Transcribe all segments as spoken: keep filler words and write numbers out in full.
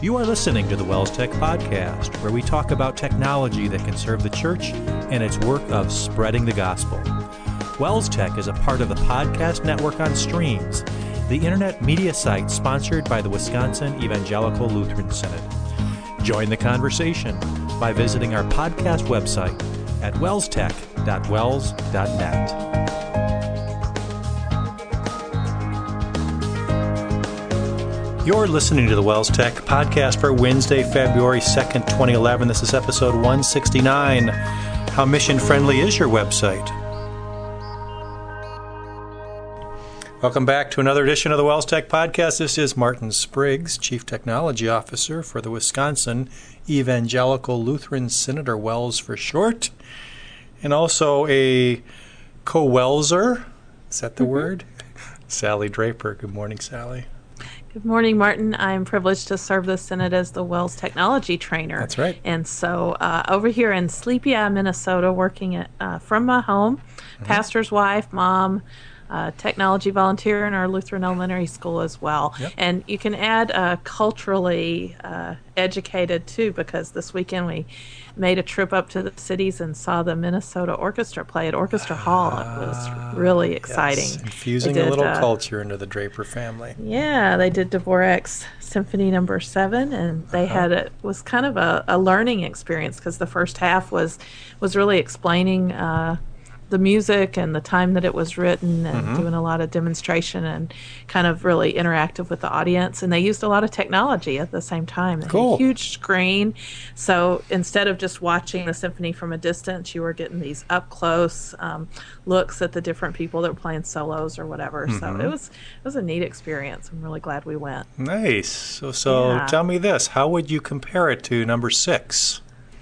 You are listening to the Wells Tech Podcast, where we talk about technology that can serve the church and its work of spreading the gospel. Wells Tech is a part of the podcast network on Streams, the internet media site sponsored by the Wisconsin Evangelical Lutheran Synod. Join the conversation by visiting our podcast website at wells tech dot wells dot net. You're listening to the Wells Tech Podcast for Wednesday, February second, twenty eleven. This is episode one sixty-nine. How mission-friendly is your website? Welcome back to another edition of the Wells Tech Podcast. This is Martin Spriggs, Chief Technology Officer for the Wisconsin Evangelical Lutheran Synod, or WELS for short, and also a co-Wellser. Is that the mm-hmm. word? Sally Draper. Good morning, Sally. Good morning, Martin. I'm privileged to serve the Synod as the WELS Technology Trainer. That's right. And so uh, over here in Sleepy Eye, Minnesota, working at, uh, from my home, mm-hmm. pastor's wife, mom, uh, technology volunteer in our Lutheran Elementary School as well. Yep. And you can add uh, culturally uh, educated, too, because this weekend we made a trip up to the cities and saw the Minnesota Orchestra play at Orchestra Hall. It was really exciting. Yes. Infusing did, a little uh, culture into the Draper family. Yeah, they did Dvorak's Symphony Number Seven, and they uh-huh. had it was kind of a, a learning experience because the first half was was really explaining uh, the music and the time that it was written, and mm-hmm. doing a lot of demonstration and kind of really interactive with the audience. And they used a lot of technology at the same time. They cool. had a huge screen, so instead of just watching the symphony from a distance, you were getting these up close um, looks at the different people that were playing solos or whatever. Mm-hmm. So it was it was a neat experience. I'm really glad we went. Nice. So so yeah. Tell me this: how would you compare it to number six?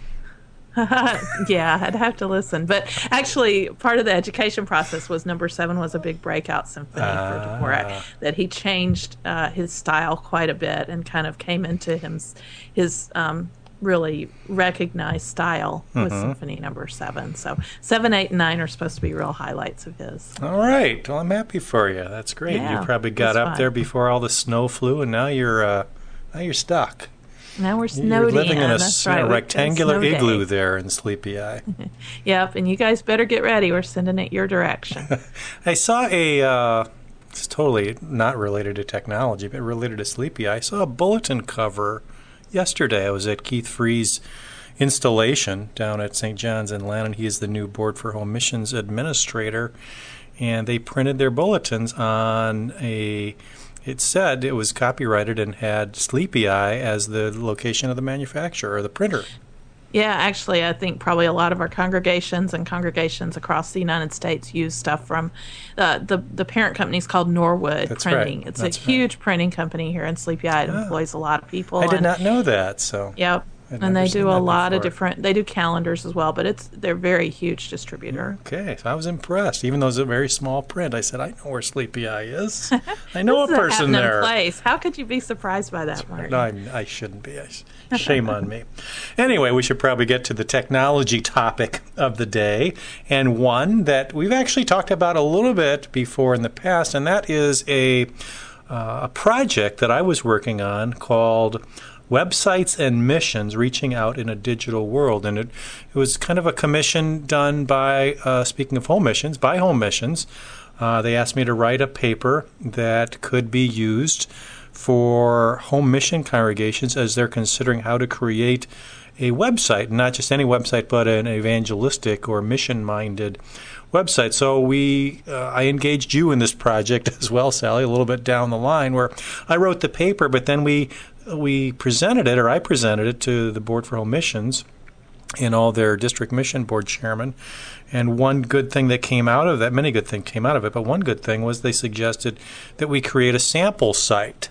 Yeah, I'd have to listen. But actually, part of the education process was number seven was a big breakout symphony uh, for Dvorak, that he changed uh, his style quite a bit and kind of came into him, his um, really recognized style with mm-hmm. Symphony Number Seven. So seven, eight, and nine are supposed to be real highlights of his. All right. Well, I'm happy for you. That's great. Yeah, you probably got up fun. there before all the snow flew, and now you're uh, now you're stuck. Now we're snowed You're living in, in a, That's in right. a rectangular igloo day. there in Sleepy Eye. Yep, and you guys better get ready. We're sending it your direction. I saw a, uh, it's totally not related to technology, but related to Sleepy Eye. I saw a bulletin cover yesterday. I was at Keith Free's installation down at Saint John's in Lannon. He is the new Board for Home Missions Administrator, and they printed their bulletins on a... It said it was copyrighted and had Sleepy Eye as the location of the manufacturer or the printer. Yeah, actually, I think probably a lot of our congregations and congregations across the United States use stuff from uh, the the parent company is called Norwood That's Printing. Right. It's That's a huge right. printing company here in Sleepy Eye. It oh. employs a lot of people. I did and, not know that. So Yep. I'd and they do a lot before. of different. They do calendars as well, but it's they're a very huge distributor. Okay, so I was impressed. Even though it's a very small print, I said, I know where Sleepy Eye is. I know a This is person a there. Place. How could you be surprised by that, Martin? No, I, I shouldn't be. I, shame on me. Anyway, we should probably get to the technology topic of the day, and one that we've actually talked about a little bit before in the past, and that is a uh, a project that I was working on called Websites and Missions, Reaching Out in a Digital World. And it, it was kind of a commission done by, uh, speaking of home missions, by Home Missions. Uh, they asked me to write a paper that could be used for home mission congregations as they're considering how to create a website, not just any website, but an evangelistic or mission-minded website. So we, uh, I engaged you in this project as well, Sally, a little bit down the line, where I wrote the paper, but then we we presented it, or I presented it to the Board for Home Missions and all their district mission board chairmen. And one good thing that came out of that, many good things came out of it, but one good thing was they suggested that we create a sample site.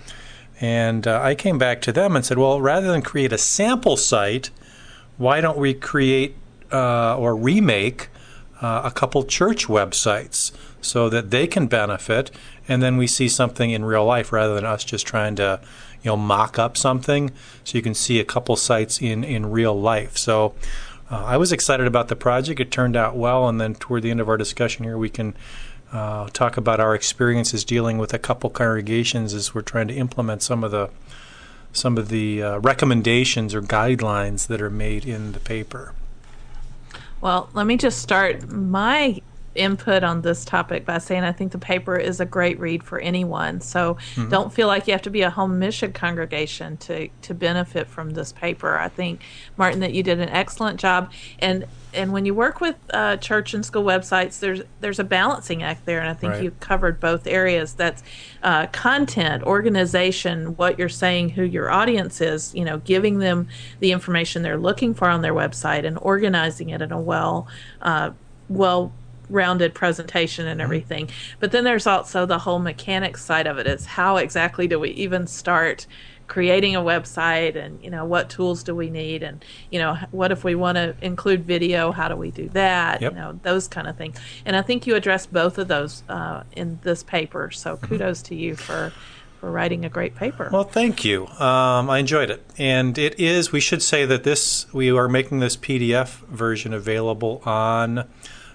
And uh, I came back to them and said, well, rather than create a sample site, why don't we create uh, or remake uh, a couple church websites so that they can benefit, and then we see something in real life rather than us just trying to, you know, mock up something. So you can see a couple sites in, in real life. So uh, I was excited about the project. It turned out well, and then toward the end of our discussion here, we can uh, talk about our experiences dealing with a couple congregations as we're trying to implement some of the some of the uh, recommendations or guidelines that are made in the paper. Well, let me just start my input on this topic by saying I think the paper is a great read for anyone. So mm-hmm. don't feel like you have to be a home mission congregation to, to benefit from this paper. I think, Martin, that you did an excellent job. And and when you work with uh, church and school websites, there's there's a balancing act there, and I think right. you covered both areas. That's uh, content, organization, what you're saying, who your audience is, you know, giving them the information they're looking for on their website and organizing it in a well, uh, well rounded presentation and everything. But then there's also the whole mechanics side of it. Is how exactly do we even start creating a website, and you know, what tools do we need, and you know, what if we want to include video, how do we do that? Yep. You know, those kind of things. And I think you addressed both of those uh, in this paper, so kudos to you for for writing a great paper. Well, thank you. Um, I enjoyed it. And it is, we should say that this, we are making this P D F version available on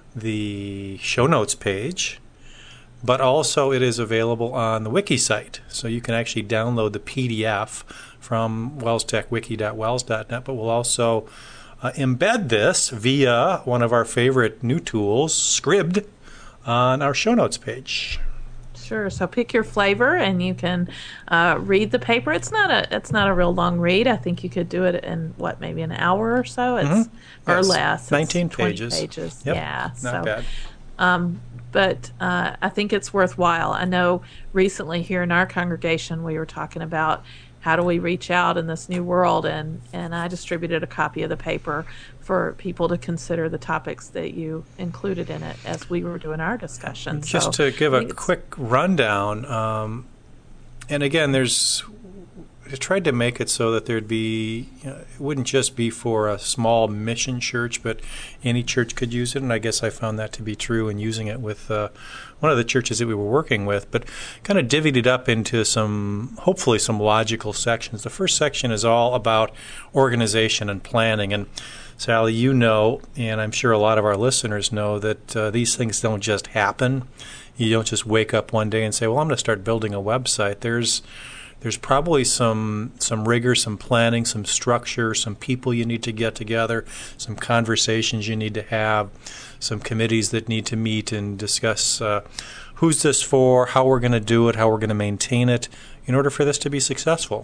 the show notes page, but also it is available on the wiki site. So you can actually download the P D F from wells tech wiki dot wells dot net, but we'll also uh, embed this via one of our favorite new tools, Scribd, on our show notes page. Sure. So pick your flavor, and you can uh, read the paper. It's not a it's not a real long read. I think you could do it in what, maybe an hour or so. It's mm-hmm. or yes. less. Nineteen it's twenty pages. pages. Yep. Yeah. Not so, bad. Um, but uh, I think it's worthwhile. I know recently here in our congregation we were talking about how do we reach out in this new world, and, and I distributed a copy of the paper for people to consider the topics that you included in it as we were doing our discussion. Just so to give a quick rundown, um, and again, there's I tried to make it so that there'd be, you know, it wouldn't just be for a small mission church, but any church could use it, and I guess I found that to be true in using it with uh, one of the churches that we were working with, but kind of divvied it up into some, hopefully some logical sections. The first section is all about organization and planning, and Sally, you know, and I'm sure a lot of our listeners know, that uh, these things don't just happen. You don't just wake up one day and say, well, I'm going to start building a website. There's There's probably some some rigor, some planning, some structure, some people you need to get together, some conversations you need to have, some committees that need to meet and discuss uh, who's this for, how we're going to do it, how we're going to maintain it in order for this to be successful.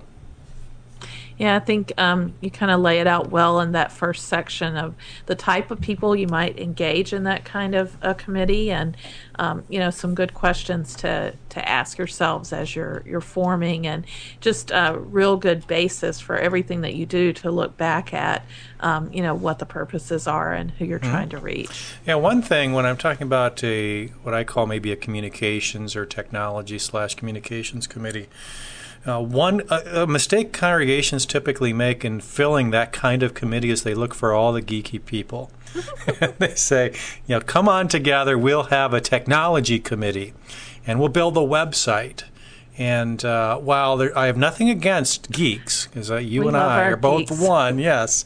Yeah, I think um, you kind of lay it out well in that first section of the type of people you might engage in that kind of a committee, and um, you know, some good questions to, to ask yourselves as you're you're forming, and just a real good basis for everything that you do to look back at, um, you know, what the purposes are and who you're mm-hmm. trying to reach. Yeah, one thing when I'm talking about a what I call maybe a communications or technology slash communications committee. Uh, one a, a mistake congregations typically make in filling that kind of committee is they look for all the geeky people. They say, you know, come on together, we'll have a technology committee, and we'll build a website. And uh, while there, I have nothing against geeks, because uh, you we and I are both geeks. one, yes,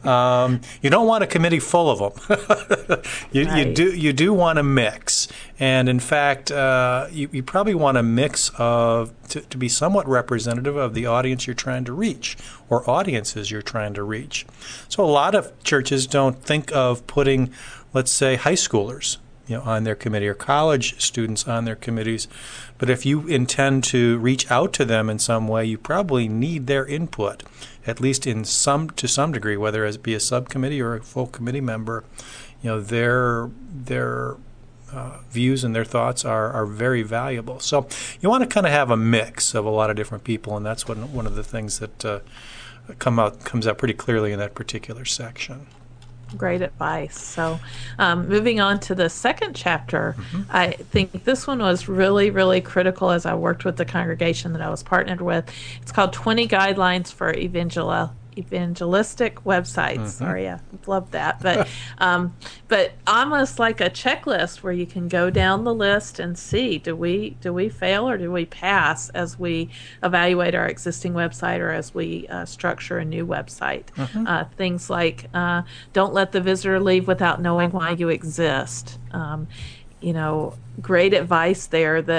um, you don't want a committee full of them. you, right. you do you do want a mix, and in fact, uh, you, you probably want a mix of to, to be somewhat representative of the audience you're trying to reach, or audiences you're trying to reach. So a lot of churches don't think of putting, let's say, high schoolers, you know, on their committee, or college students on their committees. But if you intend to reach out to them in some way, you probably need their input, at least in some to some degree, whether it be a subcommittee or a full committee member. You know, their their uh, views and their thoughts are, are very valuable. So you want to kind of have a mix of a lot of different people, and that's one one of the things that uh, come out comes out pretty clearly in that particular section. Great advice. So um, moving on to the second chapter, mm-hmm. I think this one was really, really critical as I worked with the congregation that I was partnered with. It's called twenty Guidelines for Evangel- Evangelistic Websites. Mm-hmm. Sorry, I love that. But um, but almost like a checklist where you can go down the list and see, do we do we fail or do we pass as we evaluate our existing website or as we uh, structure a new website. Mm-hmm. Uh, things like uh, don't let the visitor leave without knowing why you exist. Um, you know, great advice there that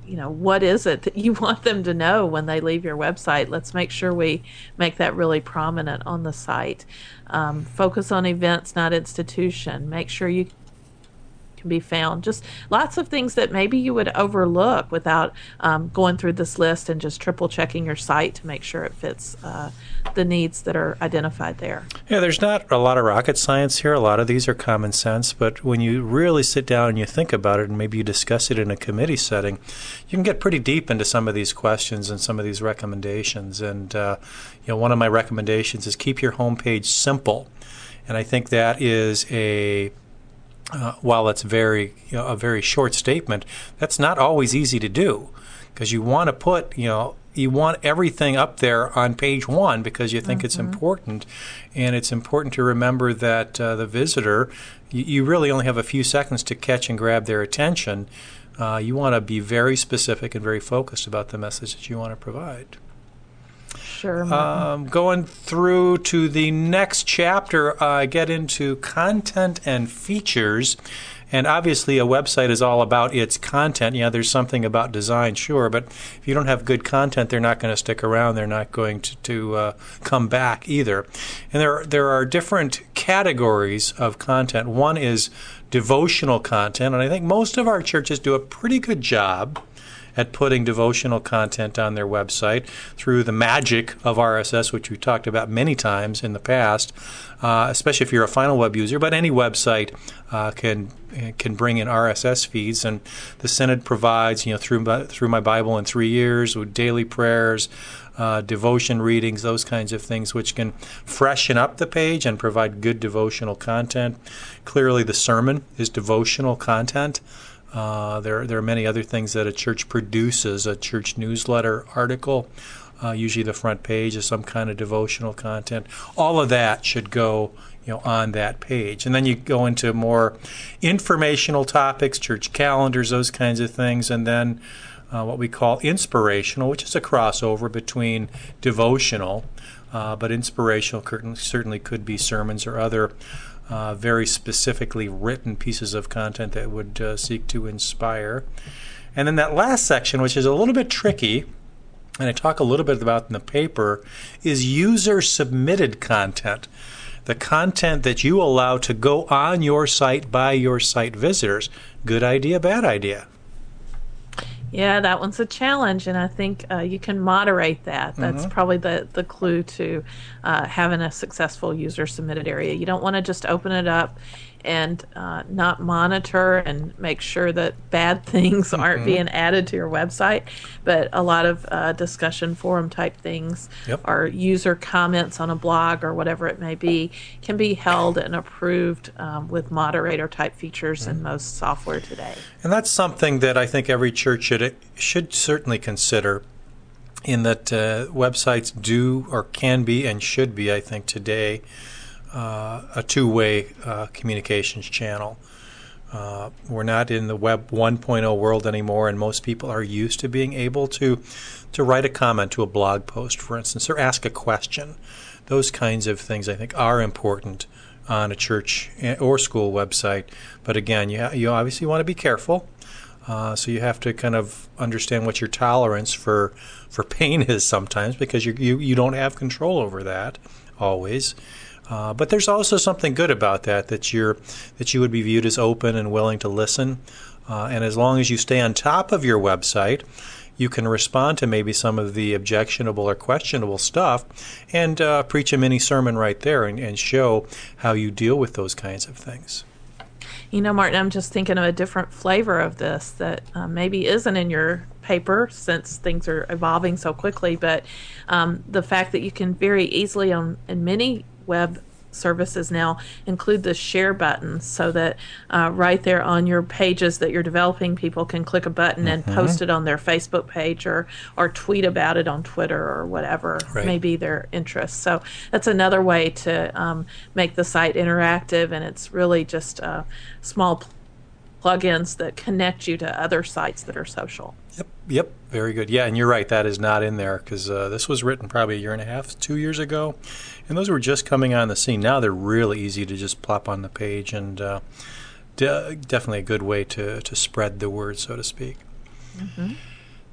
you know, what is it that you want them to know when they leave your website? Let's make sure we make that really prominent on the site. Um, focus on events, not institution. Make sure you can be found. Just lots of things that maybe you would overlook without um, going through this list and just triple checking your site to make sure it fits uh, the needs that are identified there. Yeah, there's not a lot of rocket science here. A lot of these are common sense, but when you really sit down and you think about it and maybe you discuss it in a committee setting, you can get pretty deep into some of these questions and some of these recommendations. And uh, you know, one of my recommendations is keep your homepage simple. And I think that is a Uh, while it's very you know, a very short statement, that's not always easy to do, because you want to put you know you want everything up there on page one because you think mm-hmm. it's important, and it's important to remember that uh, the visitor, you, you really only have a few seconds to catch and grab their attention. Uh, you want to be very specific and very focused about the message that you want to provide. Sure. Um, going through to the next chapter, I uh, get into content and features. And obviously, a website is all about its content. Yeah, there's something about design, sure, but if you don't have good content, they're not going to stick around. They're not going to, to uh, come back either. And there, there are different categories of content. One is devotional content, and I think most of our churches do a pretty good job at putting devotional content on their website through the magic of R S S, which we've talked about many times in the past, uh, especially if you're a Final Web user. But any website uh, can can bring in R S S feeds, and the Synod provides, you know, through through my Bible in three years with daily prayers, uh, devotion readings, those kinds of things, which can freshen up the page and provide good devotional content. Clearly, the sermon is devotional content. Uh, there, there are many other things that a church produces. A church newsletter article, uh, usually the front page is some kind of devotional content. All of that should go, you know, on that page. And then you go into more informational topics, church calendars, those kinds of things, and then uh, what we call inspirational, which is a crossover between devotional, uh, but inspirational certainly could be sermons or other Uh, very specifically written pieces of content that would uh, seek to inspire. And then that last section, which is a little bit tricky, and I talk a little bit about in the paper, is user-submitted content. The content that you allow to go on your site by your site visitors. Good idea, bad idea? Yeah, that one's a challenge, and I think uh, you can moderate that. That's mm-hmm. probably the, the clue to uh, having a successful user-submitted area. You don't want to just open it up and uh, not monitor and make sure that bad things aren't mm-hmm. being added to your website, but a lot of uh, discussion forum type things yep. or user comments on a blog or whatever it may be can be held and approved um, with moderator type features mm-hmm. in most software today. And that's something that I think every church should should certainly consider, in that uh, websites do or can be and should be, I think, today, Uh, a two-way uh, communications channel. Uh, we're not in the Web one point oh world anymore, and most people are used to being able to to write a comment to a blog post, for instance, or ask a question. Those kinds of things, I think, are important on a church or school website. But again, you, ha- you obviously want to be careful. Uh, so you have to kind of understand what your tolerance for for pain is sometimes, because you you, you don't have control over that always. Uh, but there's also something good about that, that you're that you would be viewed as open and willing to listen. Uh, and as long as you stay on top of your website, you can respond to maybe some of the objectionable or questionable stuff and uh, preach a mini sermon right there and, and show how you deal with those kinds of things. You know, Martin, I'm just thinking of a different flavor of this that uh, maybe isn't in your paper, since things are evolving so quickly, but um, the fact that you can very easily on in many web services now include the share button, so that uh, right there on your pages that you're developing, people can click a button and mm-hmm. post it on their Facebook page or or tweet about it on Twitter or whatever right. may be their interest. So that's another way to um, make the site interactive, and it's really just uh, small pl- plugins that connect you to other sites that are social. Yep, yep, very good. Yeah, and you're right, that is not in there, because uh, this was written probably a year and a half, two years ago, and those were just coming on the scene. Now they're really easy to just plop on the page, and uh, de- definitely a good way to, to spread the word, so to speak. Mm-hmm.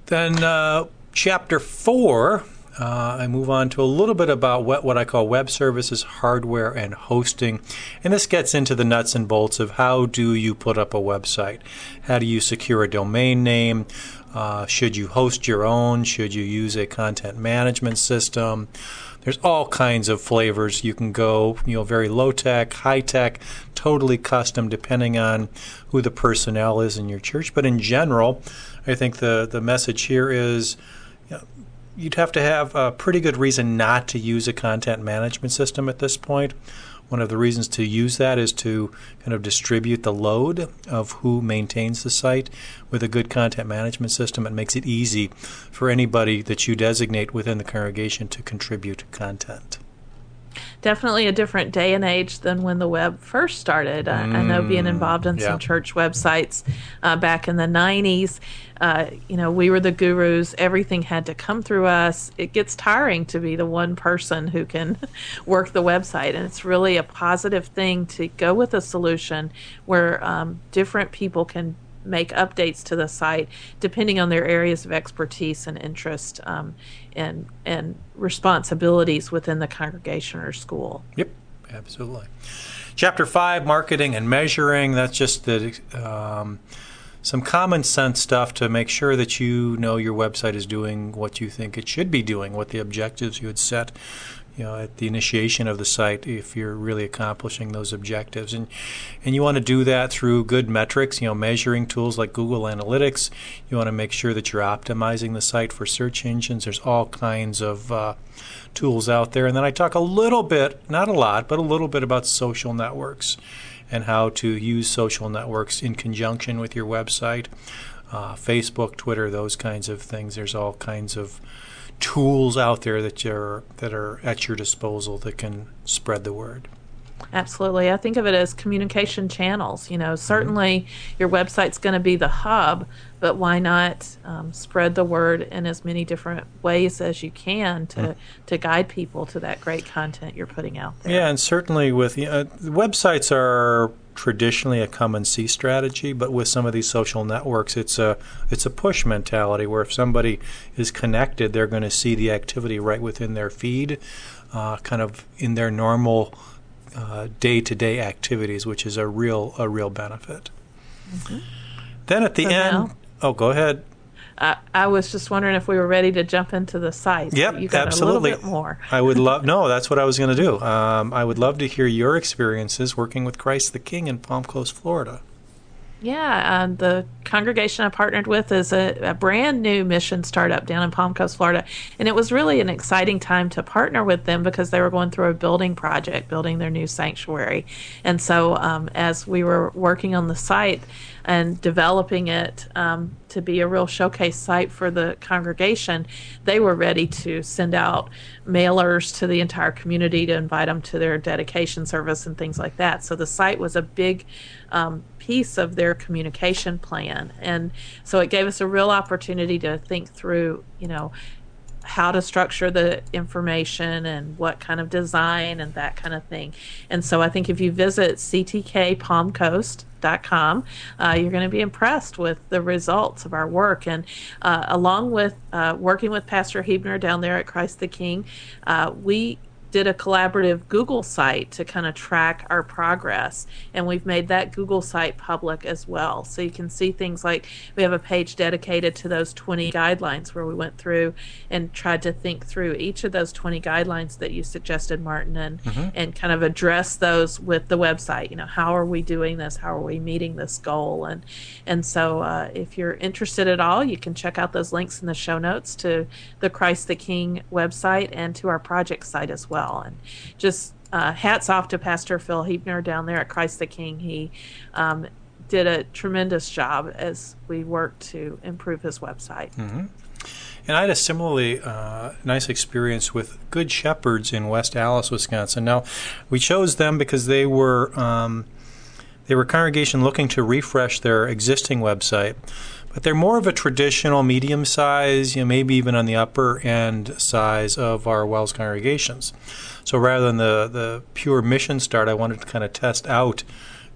Then uh, chapter four, uh, I move on to a little bit about what, what I call web services, hardware, and hosting. And this gets into the nuts and bolts of how do you put up a website? How do you secure a domain name? Uh, should you host your own? Should you use a content management system? There's all kinds of flavors. You can go, you know, very low-tech, high-tech, totally custom, depending on who the personnel is in your church. But in general, I think the, the message here is, you know, you'd have to have a pretty good reason not to use a content management system at this point. One of the reasons to use that is to kind of distribute the load of who maintains the site. With a good content management system, it makes it easy for anybody that you designate within the congregation to contribute content. Definitely a different day and age than when the web first started. Uh, mm, I know being involved in yeah. some church websites uh, back in the nineties, uh, you know, we were the gurus. Everything had to come through us. It gets tiring to be the one person who can work the website, and it's really a positive thing to go with a solution where um, different people can make updates to the site depending on their areas of expertise and interest um, and and responsibilities within the congregation or school. Yep, absolutely. Chapter five, marketing and measuring. That's just the um, some common sense stuff to make sure that you know your website is doing what you think it should be doing, what the objectives you had set, you know, at the initiation of the site, if you're really accomplishing those objectives. And and you want to do that through good metrics, you know, measuring tools like Google Analytics. You want to make sure that you're optimizing the site for search engines. There's all kinds of uh, tools out there. And then I talk a little bit, not a lot, but a little bit about social networks and how to use social networks in conjunction with your website. Uh, Facebook, Twitter, those kinds of things. There's all kinds of tools out there that are that are at your disposal that can spread the word. Absolutely. I think of it as communication channels. You know, certainly mm-hmm. your website's going to be the hub, but why not um, spread the word in as many different ways as you can to, mm-hmm. to guide people to that great content you're putting out there. Yeah, and certainly with you know, websites are traditionally a come and see strategy, but with some of these social networks, it's a it's a push mentality where if somebody is connected, they're going to see the activity right within their feed, uh, kind of in their normal uh, day-to-day activities, which is a real a real benefit. Mm-hmm. Then at the so end, now, oh, go ahead. I, I was just wondering if we were ready to jump into the site. Yep, you got absolutely. A little bit more. I would love. No, that's what I was going to do. Um, I would love to hear your experiences working with Christ the King in Palm Coast, Florida. Yeah, uh, the congregation I partnered with is a, a brand new mission startup down in Palm Coast, Florida. And it was really an exciting time to partner with them because they were going through a building project, building their new sanctuary. And so um, as we were working on the site and developing it um, to be a real showcase site for the congregation, they were ready to send out mailers to the entire community to invite them to their dedication service and things like that. So the site was a big um, piece of their communication plan. And so it gave us a real opportunity to think through, you know, how to structure the information and what kind of design and that kind of thing. And so I think if you visit c t k palm coast dot com, uh, you're going to be impressed with the results of our work. And uh, along with uh, working with Pastor Huebner down there at Christ the King, uh, we did a collaborative Google site to kind of track our progress, and we've made that Google site public as well. So you can see things like we have a page dedicated to those twenty guidelines where we went through and tried to think through each of those twenty guidelines that you suggested, Martin, and mm-hmm. and kind of address those with the website. You know, how are we doing this? How are we meeting this goal? And and so uh, if you're interested at all, you can check out those links in the show notes to the Christ the King website and to our project site as well. And just uh, hats off to Pastor Phil Huebner down there at Christ the King. He um, did a tremendous job as we worked to improve his website. Mm-hmm. And I had a similarly uh, nice experience with Good Shepherds in West Allis, Wisconsin. Now, we chose them because they were um, they were a congregation looking to refresh their existing website. But they're more of a traditional medium size, you know, maybe even on the upper end size of our WELS congregations. So rather than the, the pure mission start, I wanted to kind of test out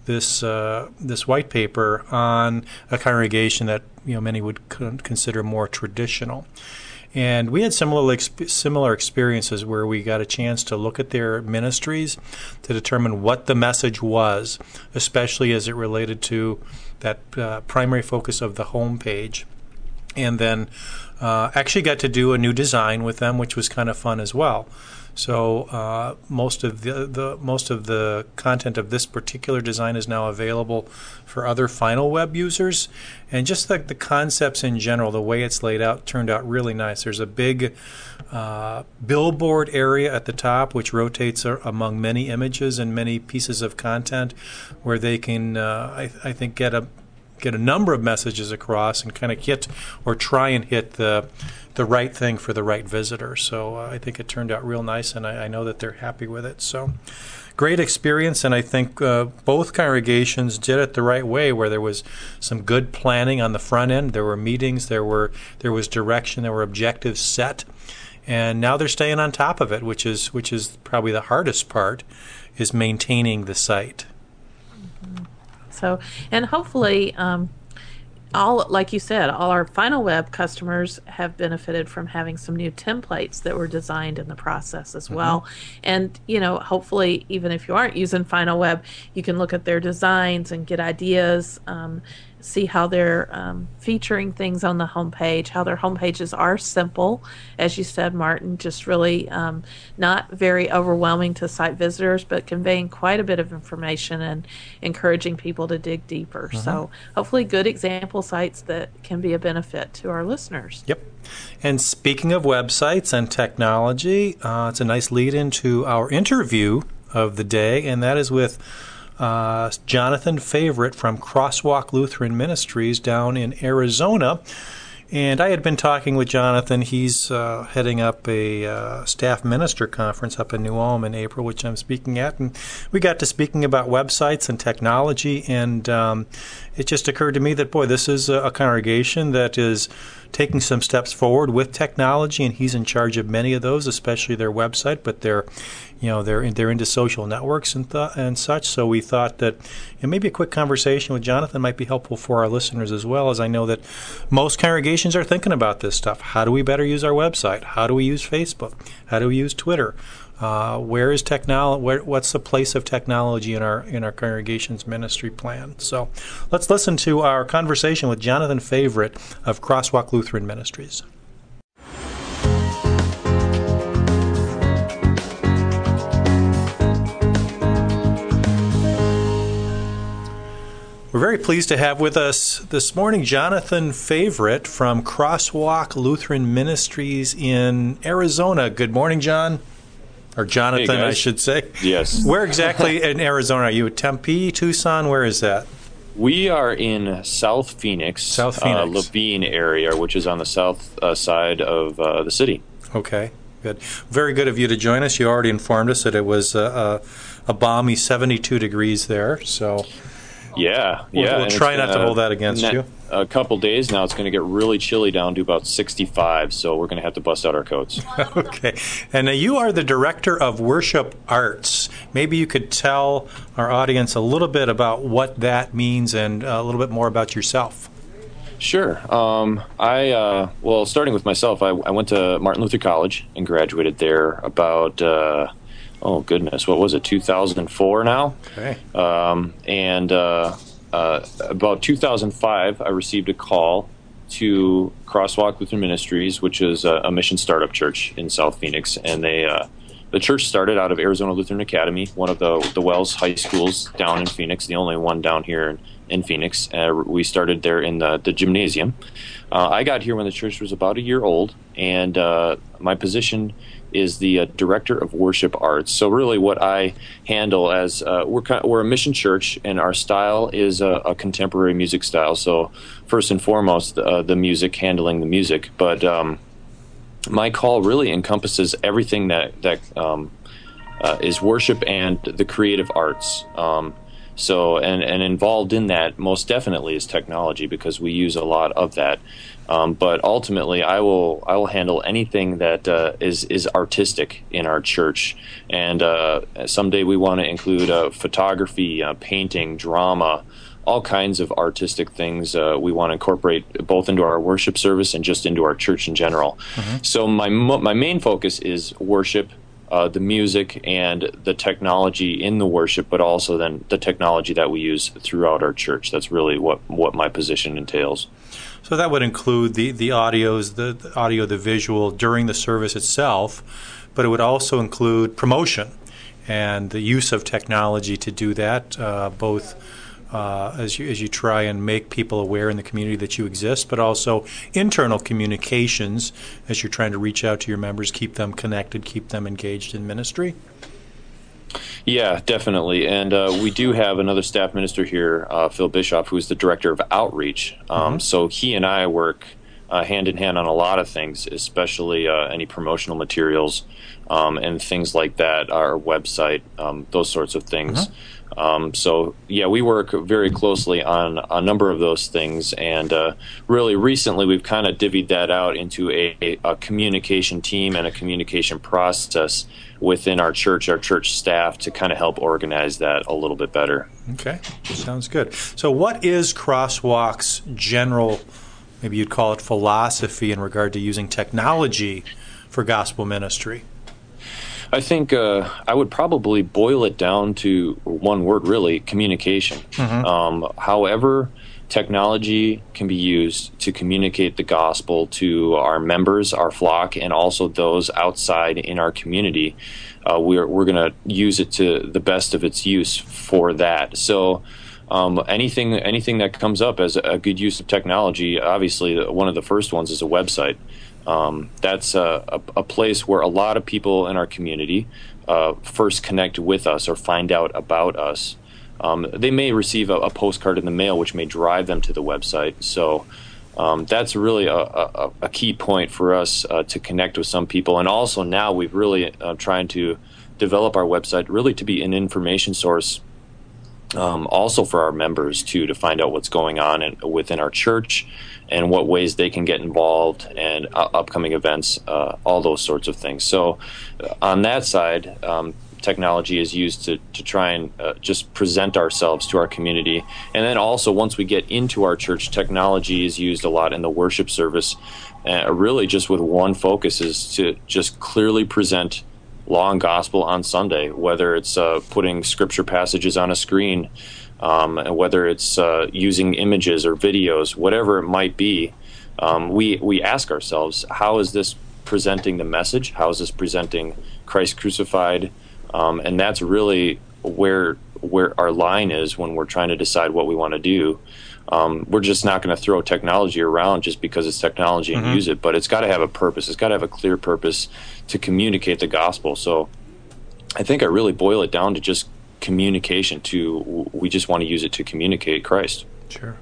this uh, this white paper on a congregation that you know many would con- consider more traditional. And we had similar exp- similar experiences where we got a chance to look at their ministries to determine what the message was, especially as it related to that uh, primary focus of the homepage. And then uh, actually got to do a new design with them, which was kind of fun as well. So uh, most of the, the most of the content of this particular design is now available for other Final Web users, and just the, the concepts in general, the way it's laid out, turned out really nice. There's a big uh, billboard area at the top, which rotates a, among many images and many pieces of content, where they can, uh, I, I think, get a get a number of messages across and kind of hit or try and hit the the right thing for the right visitor. So uh, I think it turned out real nice, and I, I know that they're happy with it. So great experience, and I think uh, both congregations did it the right way, where there was some good planning on the front end. There were meetings, there were there was direction, there were objectives set, and now they're staying on top of it, which is which is probably the hardest part, is maintaining the site. Mm-hmm. So, and hopefully, um, all, like you said, all our Final Web customers have benefited from having some new templates that were designed in the process as well. Mm-hmm. And, you know, hopefully, even if you aren't using Final Web, you can look at their designs and get ideas, um, see how they're um, featuring things on the homepage, how their homepages are simple, as you said, Martin, just really um, not very overwhelming to site visitors, but conveying quite a bit of information and encouraging people to dig deeper. Mm-hmm. So hopefully good example sites that can be a benefit to our listeners. Yep. And speaking of websites and technology, uh, it's a nice lead into our interview of the day, and that is with Uh, Jonathan Favorite from Crosswalk Lutheran Ministries down in Arizona. And I had been talking with Jonathan. He's uh, heading up a uh, staff minister conference up in New Ulm in April, which I'm speaking at. And we got to speaking about websites and technology. And um, it just occurred to me that, boy, this is a, a congregation that is taking some steps forward with technology, and he's in charge of many of those, especially their website. But they're, you know, they're they're into social networks and th- and such. So we thought that you know, maybe a quick conversation with Jonathan might be helpful for our listeners as well, as I know that most congregations are thinking about this stuff. How do we better use our website? How do we use Facebook? How do we use Twitter? Uh, where is technology? Where, what's the place of technology in our in our congregation's ministry plan? So, let's listen to our conversation with Jonathan Favorite of Crosswalk Lutheran Ministries. We're very pleased to have with us this morning Jonathan Favorite from Crosswalk Lutheran Ministries in Arizona. Good morning, John. Or Jonathan, hey I should say. Yes. Where exactly in Arizona are you? Tempe, Tucson? Where is that? We are in South Phoenix, South Phoenix. Uh, Levine area, which is on the south uh, side of uh, the city. Okay, good. Very good of you to join us. You already informed us that it was a, a, a balmy seventy-two degrees there, so... Yeah, we'll, yeah. We'll try not to hold that against ne- you. A couple days now, it's going to get really chilly down to about sixty-five, so we're going to have to bust out our coats. Okay. And uh, you are the Director of Worship Arts. Maybe you could tell our audience a little bit about what that means and uh, a little bit more about yourself. Sure. Um, I uh, well, starting with myself, I, I went to Martin Luther College and graduated there about... Uh, Oh, goodness. What was it, two thousand four now? Okay. Um, and uh, uh, about two thousand five, I received a call to Crosswalk Lutheran Ministries, which is a, a mission startup church in South Phoenix. And they, uh, the church started out of Arizona Lutheran Academy, one of the, the Wells high schools down in Phoenix, the only one down here in, in Phoenix. Uh, we started there in the, the gymnasium. Uh, I got here when the church was about a year old, and uh, my position is the uh, Director of Worship Arts. So really what I handle as, uh, we're kind of, we're a mission church, and our style is a, a contemporary music style. So first and foremost, uh, the music, handling the music. But um, my call really encompasses everything that, that um, uh, is worship and the creative arts. Um, So, and, and involved in that most definitely is technology, because we use a lot of that. Um, but ultimately, I will I will handle anything that uh, is is artistic in our church. And uh, someday we want to include uh, photography, uh, painting, drama, all kinds of artistic things uh, we want to incorporate both into our worship service and just into our church in general. Mm-hmm. So my my main focus is worship, uh, the music, and the technology in the worship, but also then the technology that we use throughout our church. That's really what, what my position entails. So that would include the, the audios, the, the audio, the visual during the service itself, but it would also include promotion and the use of technology to do that, uh, both uh, as you as you try and make people aware in the community that you exist, but also internal communications as you're trying to reach out to your members, keep them connected, keep them engaged in ministry. Yeah, definitely. And uh, we do have another staff minister here, uh, Phil Bischoff, who's the director of outreach. Um, mm-hmm. So he and I work uh, hand in hand on a lot of things, especially uh, any promotional materials um, and things like that, our website, um, those sorts of things. Mm-hmm. Um, so, yeah, we work very closely on a number of those things. And uh, really recently we've kind of divvied that out into a, a communication team and a communication process within our church, our church staff, to kind of help organize that a little bit better. Okay, sounds good. So what is Crosswalk's general, maybe you'd call it philosophy, in regard to using technology for gospel ministry? I think uh, I would probably boil it down to one word, really, communication. Mm-hmm. Um, however, technology can be used to communicate the gospel to our members, our flock, and also those outside in our community. Uh, we're we're going to use it to the best of its use for that. So um, anything anything that comes up as a good use of technology, obviously one of the first ones is a website. Um, that's a, a, a place where a lot of people in our community uh, first connect with us or find out about us. Um, they may receive a, a postcard in the mail, which may drive them to the website. So um, that's really a, a, a key point for us uh, to connect with some people. And also now we've really uh, trying to develop our website really to be an information source um, also for our members, too, to find out what's going on in, within our church and what ways they can get involved and uh, upcoming events, uh, all those sorts of things. So uh, on that side, um, technology is used to, to try and uh, just present ourselves to our community. And then also once we get into our church, technology is used a lot in the worship service, uh, really just with one focus, is to just clearly present law and gospel on Sunday, whether it's uh, putting scripture passages on a screen, um, and whether it's uh, using images or videos, whatever it might be. Um, we, we ask ourselves, how is this presenting the message? How is this presenting Christ crucified? Um, and that's really where where our line is when we're trying to decide what we want to do. Um, we're just not going to throw technology around just because it's technology and mm-hmm. use it, but it's got to have a purpose. It's got to have a clear purpose to communicate the gospel. So I think I really boil it down to just communication. To we just want to use it to communicate Christ. Sure.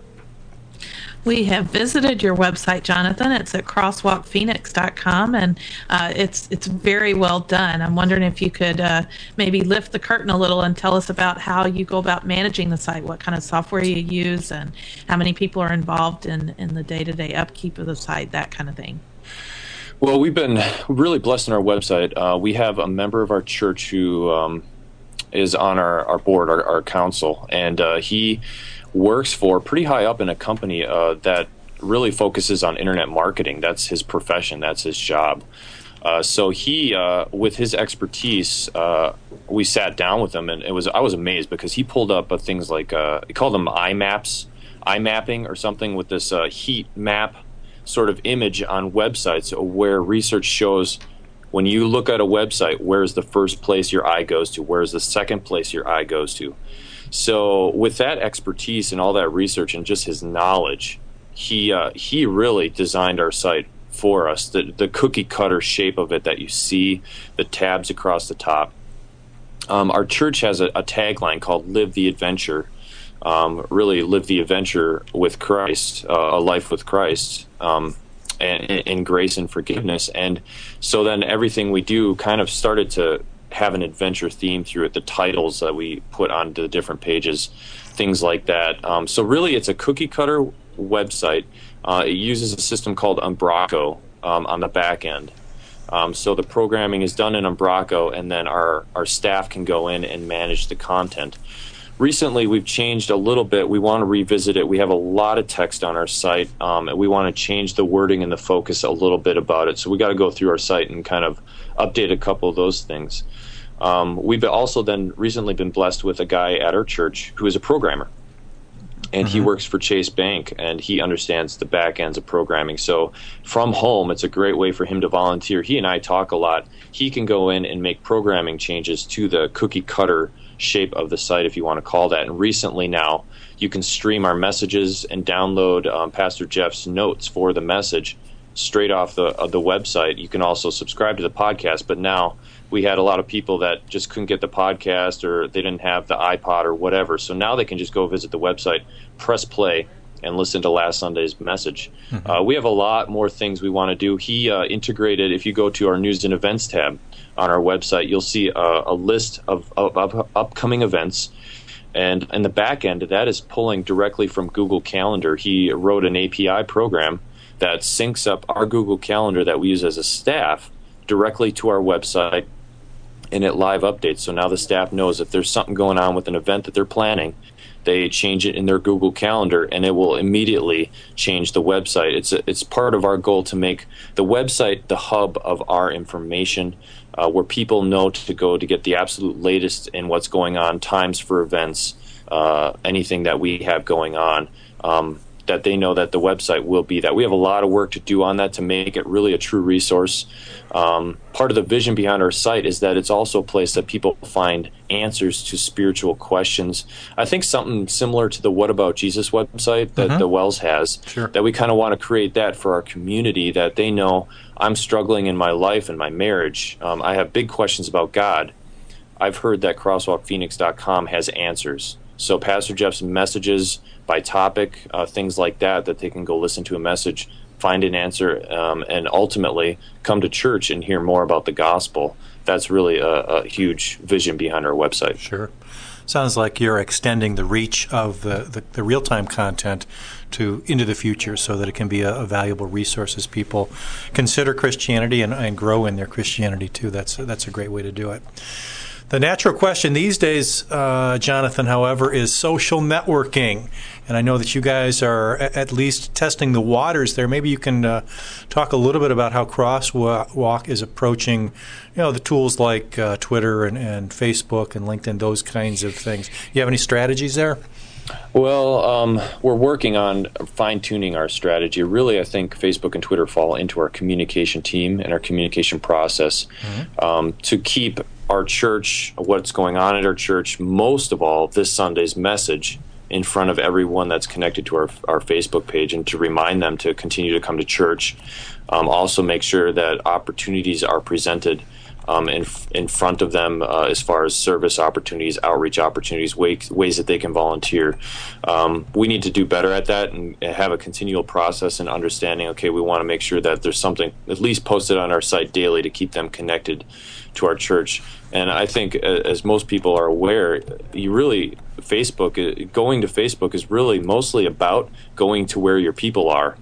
We have visited your website, Jonathan. It's at crosswalk phoenix dot com, and uh, it's it's very well done. I'm wondering if you could uh, maybe lift the curtain a little and tell us about how you go about managing the site, what kind of software you use, and how many people are involved in, in the day-to-day upkeep of the site, that kind of thing. Well, we've been really blessed in our website. Uh, we have a member of our church who um, is on our, our board, our, our council, and uh, he works for pretty high up in a company uh, that really focuses on internet marketing. That's his profession. That's his job. Uh, so he, uh, with his expertise, uh, we sat down with him, and it was I was amazed because he pulled up uh, things like uh, he called them iMaps, iMapping or something, with this uh, heat map sort of image on websites where research shows when you look at a website, where's the first place your eye goes to, where's the second place your eye goes to. So with that expertise and all that research and just his knowledge, he uh, he really designed our site for us. The the cookie cutter shape of it that you see, the tabs across the top. Um, our church has a, a tagline called "Live the Adventure." Um, really, live the adventure with Christ, uh, a life with Christ, um, and in grace and forgiveness. And so then everything we do kind of started to have an adventure theme through it, the titles that we put onto the different pages, things like that. Um, so really, it's a cookie cutter website. Uh, it uses a system called Umbraco um, on the back end. Um, so the programming is done in Umbraco, and then our, our staff can go in and manage the content. Recently, we've changed a little bit. We want to revisit it. We have a lot of text on our site, um, and we want to change the wording and the focus a little bit about it. So we got to go through our site and kind of update a couple of those things. Um, we've also then recently been blessed with a guy at our church who is a programmer. And mm-hmm. he works for Chase Bank, and he understands the back ends of programming. So from home, it's a great way for him to volunteer. He and I talk a lot. He can go in and make programming changes to the cookie cutter shape of the site, if you want to call that. And recently now, you can stream our messages and download um, Pastor Jeff's notes for the message straight off the uh, the website. You can also subscribe to the podcast, but now we had a lot of people that just couldn't get the podcast, or they didn't have the iPod or whatever. So now they can just go visit the website, press play, and listen to last Sunday's message. Mm-hmm. Uh, we have a lot more things we want to do. He uh, integrated, if you go to our news and events tab on our website, you'll see a, a list of, of, of upcoming events. And in the back end, that is pulling directly from Google Calendar. He wrote an A P I program that syncs up our Google Calendar that we use as a staff directly to our website, and it live updates. So now the staff knows if there's something going on with an event that they're planning, they change it in their Google Calendar, and it will immediately change the website. It's a, it's part of our goal to make the website the hub of our information, uh, where people know to go to get the absolute latest in what's going on, times for events, uh, anything that we have going on. Um, that they know that the website will be that. We have a lot of work to do on that to make it really a true resource. Um, part of the vision behind our site is that it's also a place that people find answers to spiritual questions. I think something similar to the What About Jesus website that uh-huh. the Wells has, sure. that we kind of want to create that for our community, that they know I'm struggling in my life and my marriage. Um, I have big questions about God. I've heard that crosswalk phoenix dot com has answers. So Pastor Jeff's messages by topic, uh, things like that, that they can go listen to a message, find an answer, um, and ultimately come to church and hear more about the gospel. That's really a, a huge vision behind our website. Sure. Sounds like you're extending the reach of the, the, the real-time content to into the future so that it can be a, a valuable resource as people consider Christianity and, and grow in their Christianity too. That's, that's a great way to do it. The natural question these days, uh, Jonathan, however, is social networking. And I know that you guys are at least testing the waters there. Maybe you can uh, talk a little bit about how Crosswalk is approaching, you know, the tools like uh, Twitter and, and Facebook and LinkedIn, those kinds of things. You have any strategies there? Well, um, we're working on fine-tuning our strategy. Really, I think Facebook and Twitter fall into our communication team and our communication process mm-hmm. um, to keep our church, what's going on at our church, most of all, this Sunday's message in front of everyone that's connected to our, our Facebook page, and to remind them to continue to come to church. Um, also make sure that opportunities are presented um, in in front of them uh, as far as service opportunities, outreach opportunities, ways, ways that they can volunteer. Um, we need to do better at that and have a continual process and understanding, okay, we want to make sure that there's something at least posted on our site daily to keep them connected to our church. And I think, as most people are aware, you really, Facebook, going to Facebook is really mostly about going to where your people are.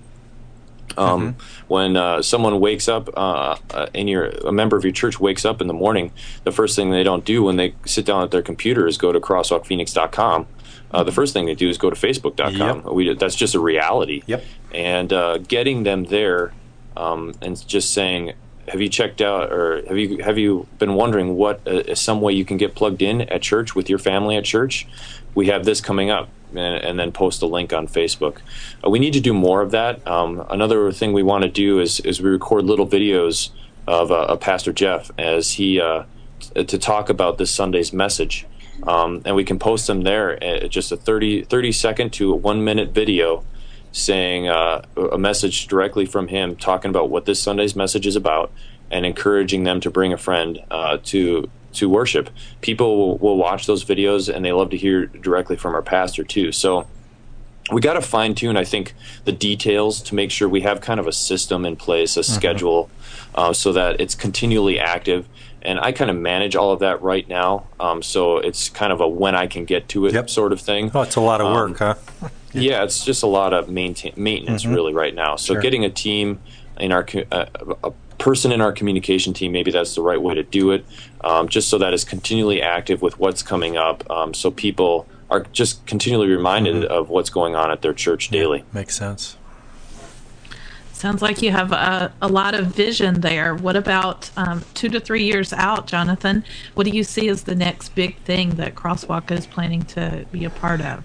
Um, mm-hmm. When uh, someone wakes up, uh, and you're, a member of your church wakes up in the morning, the first thing they don't do when they sit down at their computer is go to crosswalk phoenix dot com. Uh, the first thing they do is go to facebook dot com. Yep. We, that's just a reality. Yep. And uh, getting them there um, and just saying, have you checked out, or have you have you been wondering what uh, some way you can get plugged in at church with your family at church? We have this coming up, and, and then post a link on Facebook. Uh, we need to do more of that. Um, another thing we want to do is is we record little videos of, uh, of Pastor Jeff as he uh, t- to talk about this Sunday's message, um, and we can post them there. Uh, just a thirty, thirty second to a one minute video, saying uh, a message directly from him, talking about what this Sunday's message is about, and encouraging them to bring a friend uh, to to worship. People will, will watch those videos, and they love to hear directly from our pastor too. So we got to fine tune, I think, the details to make sure we have kind of a system in place, a mm-hmm. schedule, uh, so that it's continually active. And I kind of manage all of that right now. Um, so it's kind of a when I can get to it yep. sort of thing. Oh, it's a lot of work, um, huh? Yeah, it's just a lot of maintain, maintenance mm-hmm. really right now. So sure. getting a team in our uh, a person in our communication team, maybe that's the right way to do it, um, just so that it's continually active with what's coming up, um, so people are just continually reminded mm-hmm. of what's going on at their church daily. Yeah, makes sense. Sounds like you have a, a lot of vision there. What about um, two to three years out, Jonathan? What do you see as the next big thing that Crosswalk is planning to be a part of?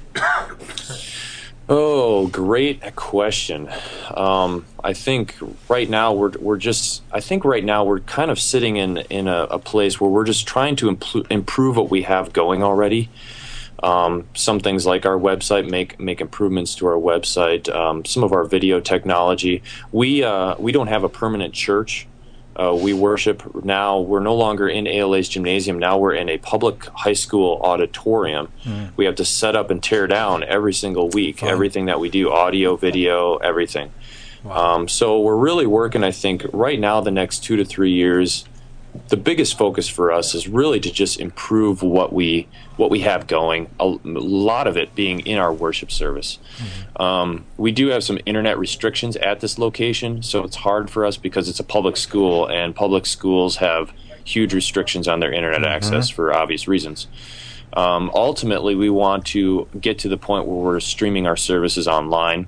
Oh, great question. Um, I think right now we're we're just. I think right now we're kind of sitting in in a, a place where we're just trying to impl- improve what we have going already. Um, some things like our website, make make improvements to our website. Um, some of our video technology. We uh, we don't have a permanent church. Uh, we worship now. We're no longer in A L A's gymnasium. Now we're in a public high school auditorium. Mm. We have to set up and tear down every single week. Fun. Everything that we do, audio, video, everything. Wow. Um, so we're really working. I think right now, the next two to three years, the biggest focus for us is really to just improve what we what we have going. A, a lot of it being in our worship service. Mm-hmm. Um, we do have some internet restrictions at this location, so it's hard for us because it's a public school, and public schools have huge restrictions on their internet mm-hmm. access for obvious reasons. Um, ultimately, we want to get to the point where we're streaming our services online.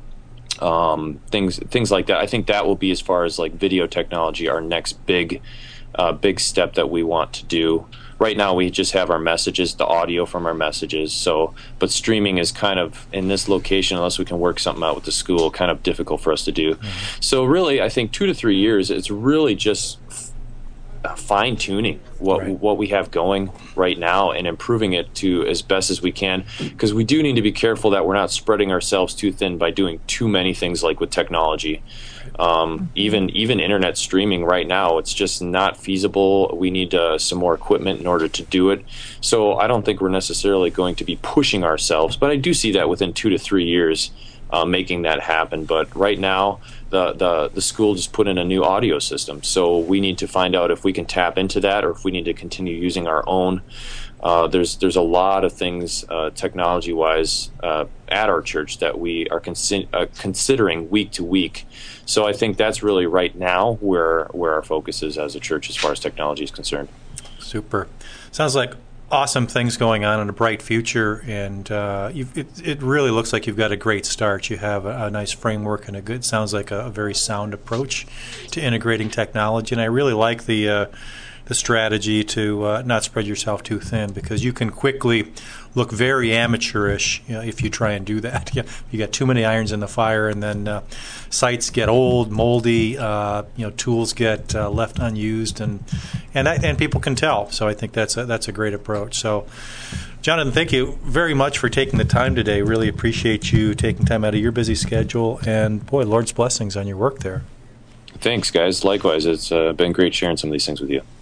Um, things things like that. I think that will be, as far as like video technology, our next big. Uh, big step that we want to do. Right now we just have our messages, the audio from our messages, so but streaming is kind of, in this location, unless we can work something out with the school, kind of difficult for us to do. Mm-hmm. So really, I think two to three years, it's really just f- fine-tuning what right. what we have going right now and improving it to as best as we can, because we do need to be careful that we're not spreading ourselves too thin by doing too many things like with technology. Um, even even internet streaming right now, it's just not feasible. We need uh, some more equipment in order to do it. So I don't think we're necessarily going to be pushing ourselves, but I do see that within two to three years uh, making that happen. But right now, the, the, the school just put in a new audio system, so we need to find out if we can tap into that or if we need to continue using our own. Uh, there's there's a lot of things uh, technology-wise uh, at our church that we are consi- uh, considering week to week. So I think that's really right now where where our focus is as a church as far as technology is concerned. Super. Sounds like awesome things going on and a bright future, and uh, you've, it, it really looks like you've got a great start. You have a, a nice framework and a good, sounds like a, a very sound approach to integrating technology, and I really like the uh, the strategy to uh, not spread yourself too thin, because you can quickly look very amateurish, you know, if you try and do that. You, you got too many irons in the fire, and then uh, sites get old, moldy. Uh, you know, tools get uh, left unused, and and I, and people can tell. So I think that's a, that's a great approach. So, Jonathan, thank you very much for taking the time today. Really appreciate you taking time out of your busy schedule, and boy, Lord's blessings on your work there. Thanks, guys. Likewise, it's uh, been great sharing some of these things with you.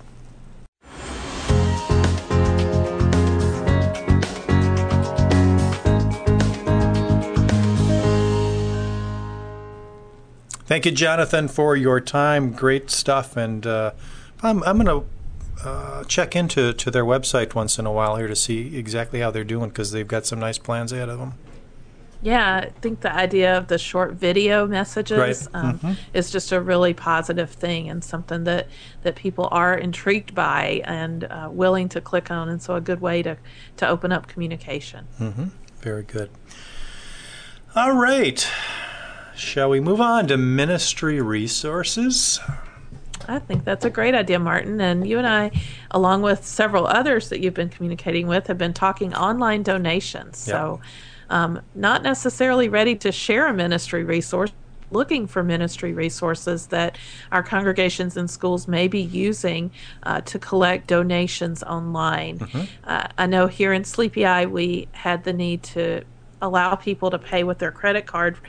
Thank you, Jonathan, for your time. Great stuff, and uh, I'm, I'm going to uh, check into to their website once in a while here to see exactly how they're doing, because they've got some nice plans ahead of them. Yeah, I think the idea of the short video messages right. um, mm-hmm. is just a really positive thing, and something that, that people are intrigued by and uh, willing to click on, and so a good way to, to open up communication. Mm-hmm. Very good. All right. Shall we move on to ministry resources? I think that's a great idea, Martin. And you and I, along with several others that you've been communicating with, have been talking online donations. Yep. So um, not necessarily ready to share a ministry resource, looking for ministry resources that our congregations and schools may be using uh, to collect donations online. Mm-hmm. Uh, I know here in Sleepy Eye, we had the need to allow people to pay with their credit card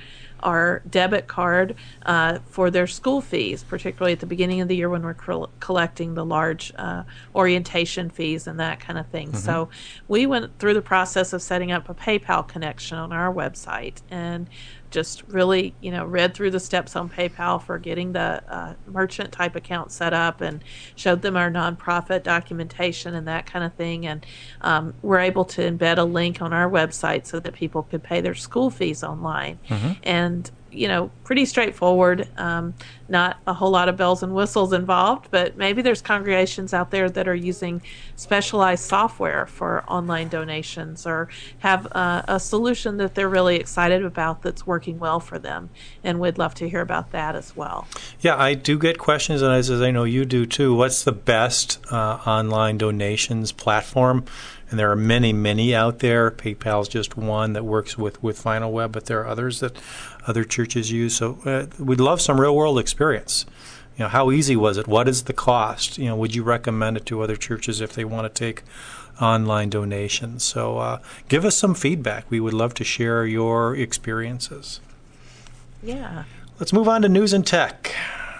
our debit card uh, for their school fees, particularly at the beginning of the year when we're col- collecting the large uh, orientation fees and that kind of thing. Mm-hmm. So we went through the process of setting up a PayPal connection on our website and just really, you know, read through the steps on PayPal for getting the uh, merchant type account set up and showed them our nonprofit documentation and that kind of thing. And um, we're able to embed a link on our website so that people could pay their school fees online. Mm-hmm. And you know, pretty straightforward, um, not a whole lot of bells and whistles involved, but maybe there's congregations out there that are using specialized software for online donations or have uh, a solution that they're really excited about that's working well for them. And we'd love to hear about that as well. Yeah, I do get questions, and as I know you do too, what's the best uh, online donations platform? And there are many, many out there. PayPal is just one that works with, with FinalWeb, but there are others that other churches use. So uh, we'd love some real-world experience. You know, how easy was it? What is the cost? You know, would you recommend it to other churches if they want to take online donations? So uh, give us some feedback. We would love to share your experiences. Yeah. Let's move on to news and tech.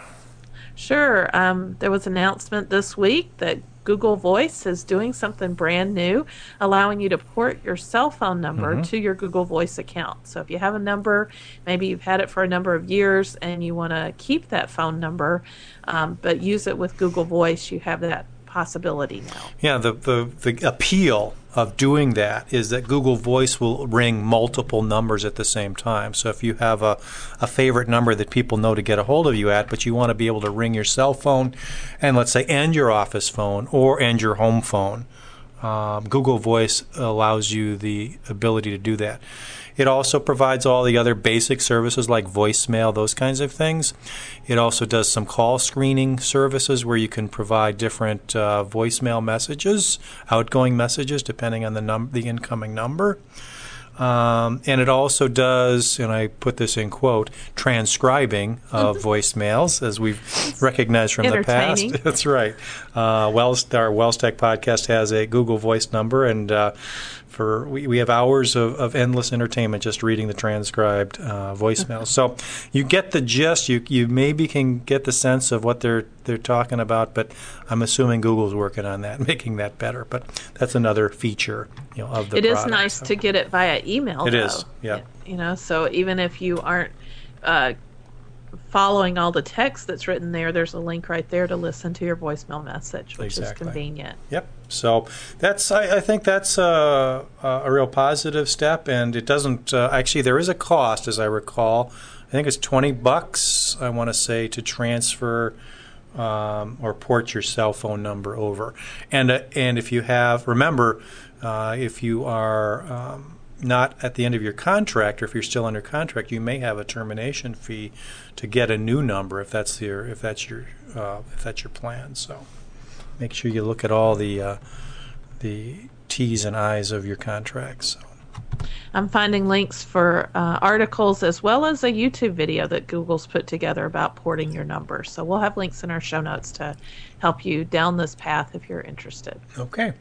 Sure. Um, there was an announcement this week that Google Voice is doing something brand new, allowing you to port your cell phone number mm-hmm. to your Google Voice account. So if you have a number, maybe you've had it for a number of years and you want to keep that phone number, um, but use it with Google Voice, you have that possibility now. Yeah, the, the, the appeal of doing that is that Google Voice will ring multiple numbers at the same time. So if you have a, a favorite number that people know to get a hold of you at, but you want to be able to ring your cell phone and let's say and your office phone or and your home phone, um, Google Voice allows you the ability to do that. It also provides all the other basic services like voicemail, those kinds of things. It also does some call screening services where you can provide different uh, voicemail messages, outgoing messages, depending on the num- the incoming number. Um, and it also does, and I put this in quote, transcribing of voicemails, as we've recognized from the past. That's right. Uh, Wells, our Wells Tech podcast has a Google Voice number, and uh, for we, we have hours of, of endless entertainment just reading the transcribed uh, voicemails. So you get the gist. You you maybe can get the sense of what they're they're talking about, but I'm assuming Google's working on that, making that better. But that's another feature, you know, of the It product. is nice so. to get it via email. It though. is, yeah. You know, so even if you aren't uh, following all the text that's written there, there's a link right there to listen to your voicemail message, which exactly. is convenient. Yep. So that's I, I think that's a, a real positive step, and it doesn't uh, actually there is a cost, as I recall. I think it's twenty bucks. I want to say to transfer um, or port your cell phone number over, and uh, and if you have remember uh, if you are um, not at the end of your contract, or if you're still under contract, you may have a termination fee to get a new number if that's your if that's your uh, if that's your plan. So make sure you look at all the uh, the T's and I's of your contracts. So. I'm finding links for uh, articles as well as a YouTube video that Google's put together about porting your number. So we'll have links in our show notes to help you down this path if you're interested. Okay.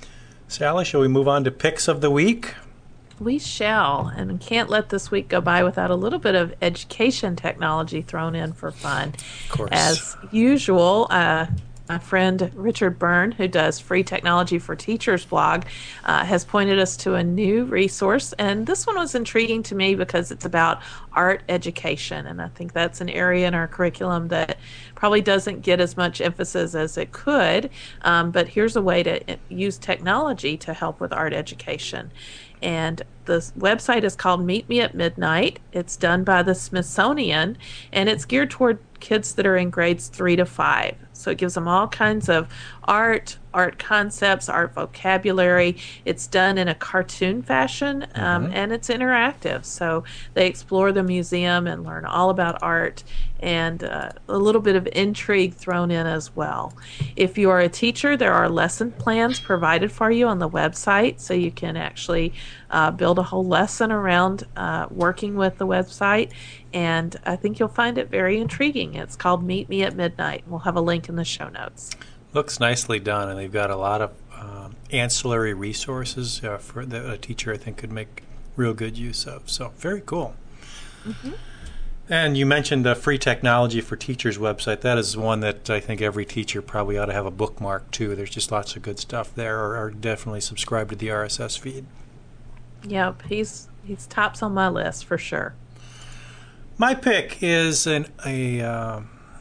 Sally, shall we move on to picks of the week? We shall, and can't let this week go by without a little bit of education technology thrown in for fun. Of course. As usual, uh, my friend Richard Byrne, who does Free Technology for Teachers blog, uh, has pointed us to a new resource. And this one was intriguing to me because it's about art education. And I think that's an area in our curriculum that probably doesn't get as much emphasis as it could. Um, but here's a way to use technology to help with art education. And the website is called Meet Me at Midnight. It's done by the Smithsonian, and it's geared toward kids that are in grades three to five. So it gives them all kinds of art, art concepts, art vocabulary. It's done in a cartoon fashion, um, mm-hmm. and it's interactive. So they explore the museum and learn all about art, and uh, a little bit of intrigue thrown in as well. If you are a teacher, there are lesson plans provided for you on the website, so you can actually uh, build a whole lesson around uh, working with the website, and I think you'll find it very intriguing. It's called Meet Me at Midnight. We'll have a link in the show notes. Looks nicely done, and they've got a lot of um, ancillary resources uh, for that a teacher I think could make real good use of. So very cool. Mm-hmm. And you mentioned the Free Technology for Teachers website. That is one that I think every teacher probably ought to have a bookmark too. There's just lots of good stuff there, or, or definitely subscribe to the R S S feed. Yep, he's he's tops on my list for sure. My pick is an, a uh,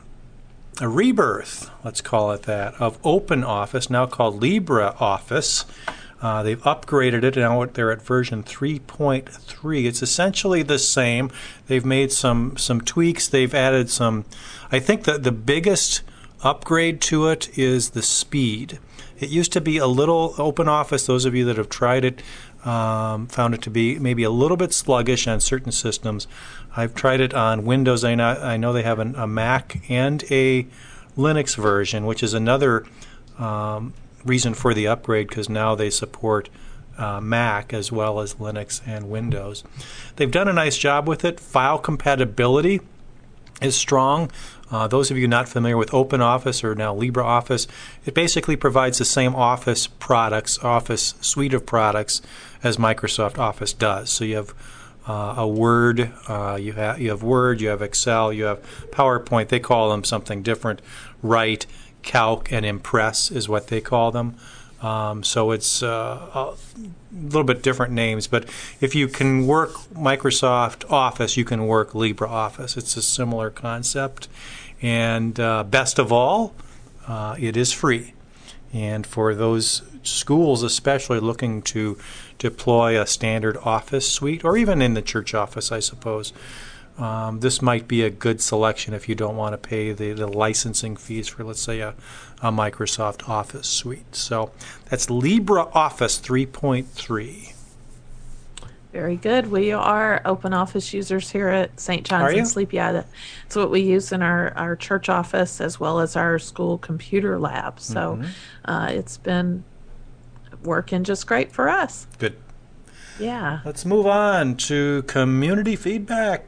a rebirth, let's call it that, of OpenOffice, now called LibreOffice. Uh, they've upgraded it, and now they're at version three point three. It's essentially the same. They've made some some tweaks. They've added some. I think that the biggest upgrade to it is the speed. It used to be a little OpenOffice. Those of you that have tried it um, found it to be maybe a little bit sluggish on certain systems. I've tried it on Windows. I know, I know they have an, a Mac and a Linux version, which is another um, reason for the upgrade, because now they support uh, Mac as well as Linux and Windows. They've done a nice job with it. File compatibility is strong. Uh, those of you not familiar with OpenOffice or now LibreOffice, it basically provides the same Office products, Office suite of products as Microsoft Office does. So you have uh, a Word, uh, you have you have Word, you have Excel, you have PowerPoint. They call them something different. Write, Calc, and Impress is what they call them. Um, so it's uh, a little bit different names, but if you can work Microsoft Office, you can work LibreOffice. It's a similar concept. And uh, best of all, uh, it is free. And for those schools especially looking to deploy a standard Office suite, or even in the church office, I suppose, Um, this might be a good selection if you don't want to pay the, the licensing fees for, let's say, a, a Microsoft Office suite. So that's LibreOffice three point three. Very good. We are OpenOffice users here at Saint John's Are you? and Sleepy. That's what we use in our, our church office as well as our school computer lab. So Mm-hmm. uh, it's been working just great for us. Good. Yeah. Let's move on to community feedback.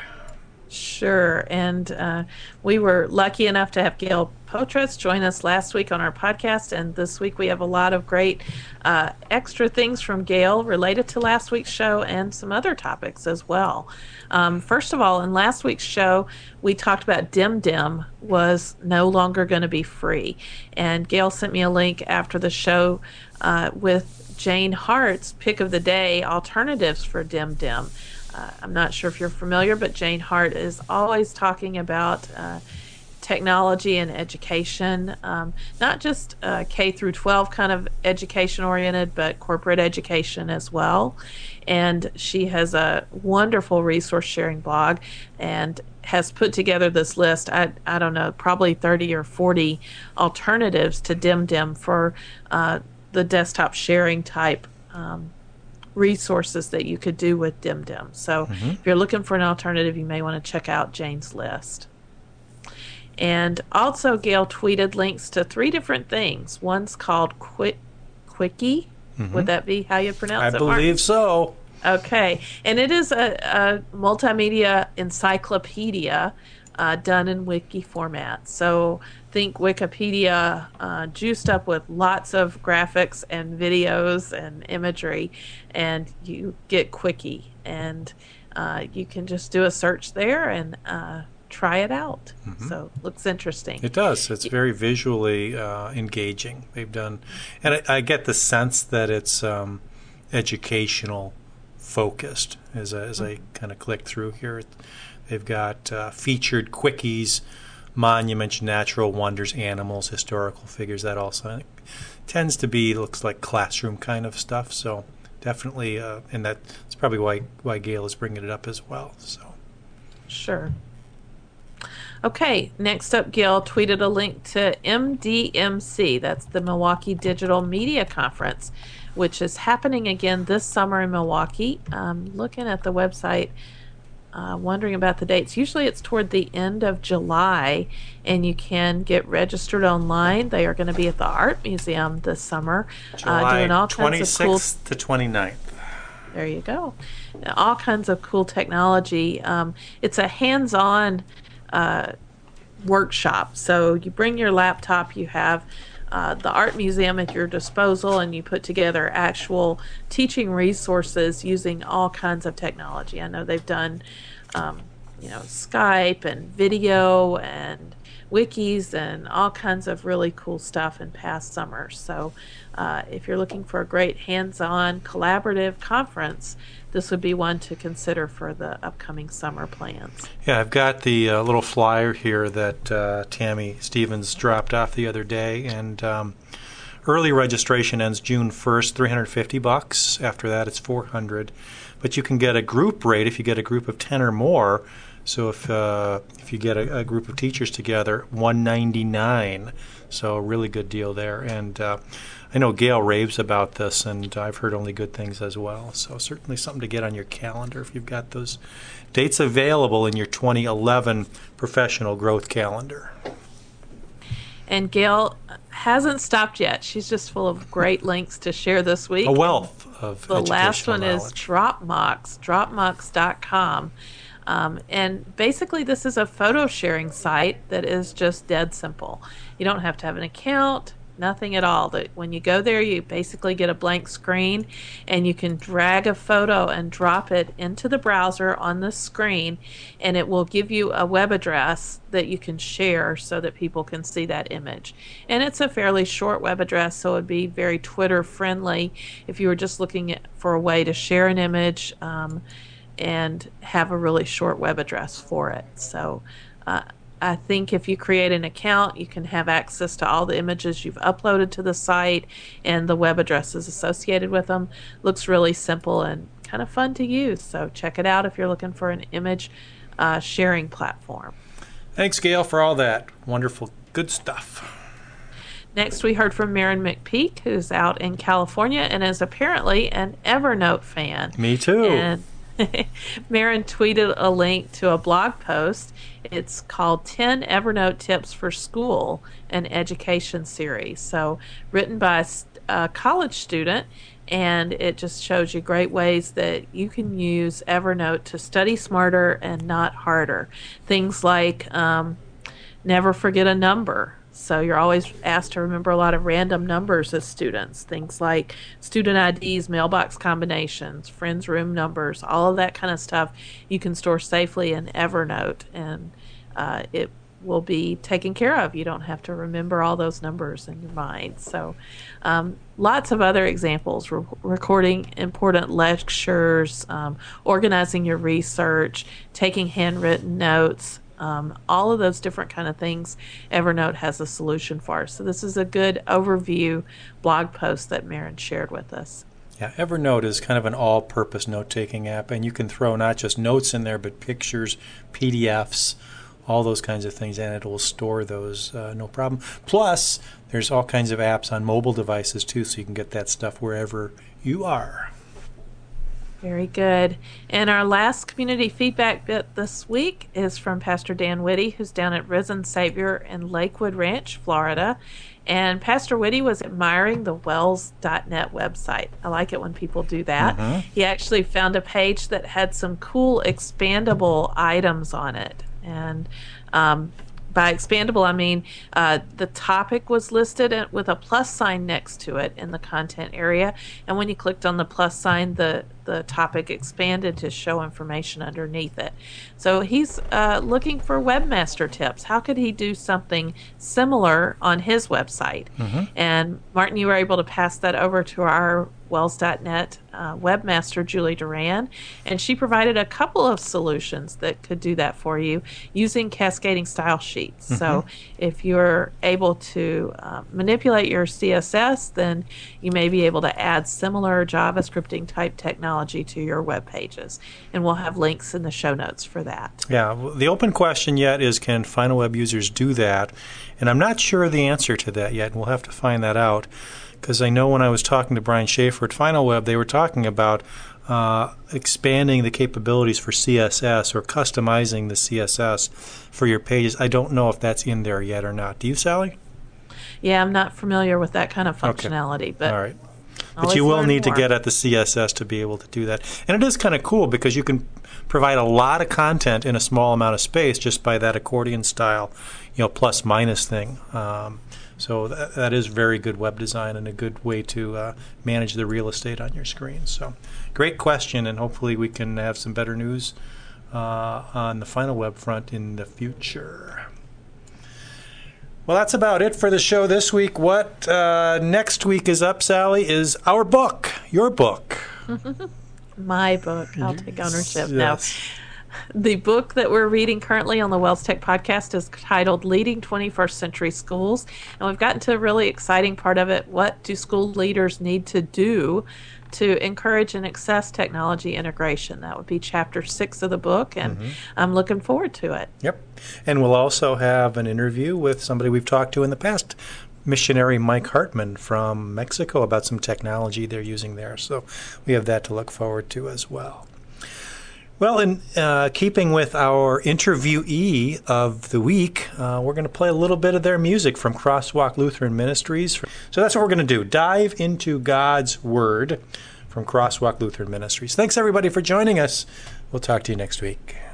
Sure. And uh, we were lucky enough to have Gail Potras join us last week on our podcast. And this week we have a lot of great uh, extra things from Gail related to last week's show and some other topics as well. Um, first of all, in last week's show, we talked about DimDim was no longer going to be free. And Gail sent me a link after the show uh, with Jane Hart's pick of the day, alternatives for DimDim. Uh, I'm not sure if you're familiar, but Jane Hart is always talking about uh, technology and education, um, not just uh, K through twelve kind of education oriented, but corporate education as well. And she has a wonderful resource sharing blog and has put together this list, I, I don't know, probably thirty or forty alternatives to DimDim for uh, the desktop sharing type um resources that you could do with DimDim. So mm-hmm. if you're looking for an alternative, you may want to check out Jane's list. And also, Gail tweeted links to three different things. One's called Quick Quickie. Mm-hmm. Would that be how you pronounce I it, I believe Mark? so. Okay. And it is a, a multimedia encyclopedia uh, done in wiki format. So think Wikipedia uh, juiced up with lots of graphics and videos and imagery, and you get Quickie. And uh, you can just do a search there and uh, try it out. Mm-hmm. So it looks interesting. It does. It's very visually uh, engaging. They've done, and I, I get the sense that it's um, educational focused as, I, as I kind of click through here. They've got uh, featured quickies, monuments, natural wonders, animals, historical figures. That also tends to be, looks like classroom kind of stuff. So definitely, uh, and that's probably why why Gail is bringing it up as well. So sure. Okay, next up, Gail tweeted a link to M D M C. That's the Milwaukee Digital Media Conference, which is happening again this summer in Milwaukee. Um, looking at the website, uh, wondering about the dates. Usually it's toward the end of July, and you can get registered online. They are going to be at the Art Museum this summer. July uh, doing all kinds twenty-sixth of cool to twenty-ninth. There you go. All kinds of cool technology. Um, it's a hands-on uh, workshop. So you bring your laptop, you have uh, the art museum at your disposal, and you put together actual teaching resources using all kinds of technology. I know they've done um, you know, Skype and video and wikis and all kinds of really cool stuff in past summers. So uh, if you're looking for a great hands-on collaborative conference, this would be one to consider for the upcoming summer plans. Yeah, I've got the uh, little flyer here that uh, Tammy Stevens dropped off the other day, and um, early registration ends June first, three hundred fifty bucks. After that, it's four hundred. But you can get a group rate if you get a group of ten or more. So if uh, if you get a, a group of teachers together, one ninety-nine. So a really good deal there. And uh, I know Gail raves about this, and I've heard only good things as well. So certainly something to get on your calendar if you've got those dates available in your twenty eleven professional growth calendar. And Gail hasn't stopped yet. She's just full of great links to share this week. A wealth of The last one knowledge. is Dropbox, dropbox dot com. Um, and basically, this is a photo sharing site that is just dead simple. You don't have to have an account, nothing at all. That when you go there, you basically get a blank screen, and you can drag a photo and drop it into the browser on the screen, and it will give you a web address that you can share so that people can see that image. And it's a fairly short web address, so it would be very Twitter friendly if you were just looking at, for a way to share an image. Um, and have a really short web address for it. So uh, I think if you create an account, you can have access to all the images you've uploaded to the site and the web addresses associated with them. Looks really simple and kind of fun to use. So check it out if you're looking for an image uh, sharing platform. Thanks, Gail, for all that wonderful, good stuff. Next, we heard from Marin McPeak, who's out in California and is apparently an Evernote fan. Me too. And Marin tweeted a link to a blog post. It's called ten Evernote Tips for School, an Education series. So written by a college student, and it just shows you great ways that you can use Evernote to study smarter and not harder. Things like um, never forget a number. So you're always asked to remember a lot of random numbers as students. Things like student I Ds, mailbox combinations, friends' room numbers, all of that kind of stuff you can store safely in Evernote, and uh, it will be taken care of. You don't have to remember all those numbers in your mind. So um, lots of other examples, re- recording important lectures, um, organizing your research, taking handwritten notes, Um, all of those different kind of things Evernote has a solution for. So this is a good overview blog post that Marin shared with us. Yeah, Evernote is kind of an all-purpose note-taking app, and you can throw not just notes in there, but pictures, P D Fs, all those kinds of things, and it will store those uh, no problem. Plus, there's all kinds of apps on mobile devices, too, so you can get that stuff wherever you are. Very good. And our last community feedback bit this week is from Pastor Dan Whitty, who's down at Risen Savior in Lakewood Ranch, Florida. And Pastor Whitty was admiring the wells dot net website. I like it when people do that. Mm-hmm. He actually found a page that had some cool expandable items on it. And um, by expandable, I mean uh, the topic was listed with a plus sign next to it in the content area. And when you clicked on the plus sign, the the topic expanded to show information underneath it. So he's uh, looking for webmaster tips. How could he do something similar on his website? Mm-hmm. And Martin, you were able to pass that over to our wells dot net uh, webmaster, Julie Duran, and she provided a couple of solutions that could do that for you using cascading style sheets. Mm-hmm. So if you're able to uh, manipulate your C S S, then you may be able to add similar JavaScripting type technology to your web pages, and we'll have links in the show notes for that. Yeah, the open question yet is, can Final Web users do that? And I'm not sure the answer to that yet. We'll have to find that out, because I know when I was talking to Brian Schaefer at Final Web, they were talking about uh, expanding the capabilities for C S S or customizing the C S S for your pages. I don't know if that's in there yet or not. Do you, Sally? Yeah, I'm not familiar with that kind of functionality. Okay. But all right. But you will need more. to get at the C S S to be able to do that. And it is kind of cool because you can provide a lot of content in a small amount of space just by that accordion style, you know, plus minus thing. Um, so that, that is very good web design and a good way to uh, manage the real estate on your screen. So great question, and hopefully we can have some better news uh, on the Final Web front in the future. Well, that's about it for the show this week. What uh, next week is up, Sally, is our book, your book. My book. I'll take ownership yes. now. The book that we're reading currently on the Wells Tech podcast is titled Leading twenty-first Century Schools. And we've gotten to a really exciting part of it. What do school leaders need to do to encourage and access technology integration? That would be chapter six of the book, and mm-hmm. I'm looking forward to it. Yep. And we'll also have an interview with somebody we've talked to in the past, missionary Mike Hartman from Mexico, about some technology they're using there. So we have that to look forward to as well. Well, in uh, keeping with our interviewee of the week, uh, we're going to play a little bit of their music from Crosswalk Lutheran Ministries. So that's what we're going to do, dive into God's Word from Crosswalk Lutheran Ministries. Thanks, everybody, for joining us. We'll talk to you next week.